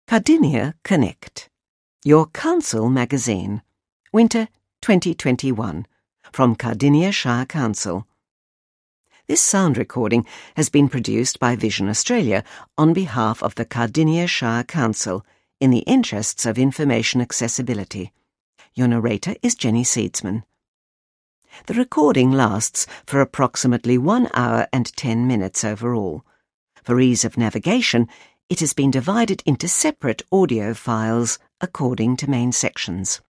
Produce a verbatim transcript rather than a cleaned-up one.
Cardinia Connect, your council magazine, Winter twenty twenty-one, from Cardinia Shire Council. This sound recording has been produced by Vision Australia on behalf of the Cardinia Shire Council in the interests of information accessibility. Your narrator is Jenny Seedsman. The recording lasts for approximately one hour and ten minutes overall. For ease of navigation, it has been divided into separate audio files according to main sections.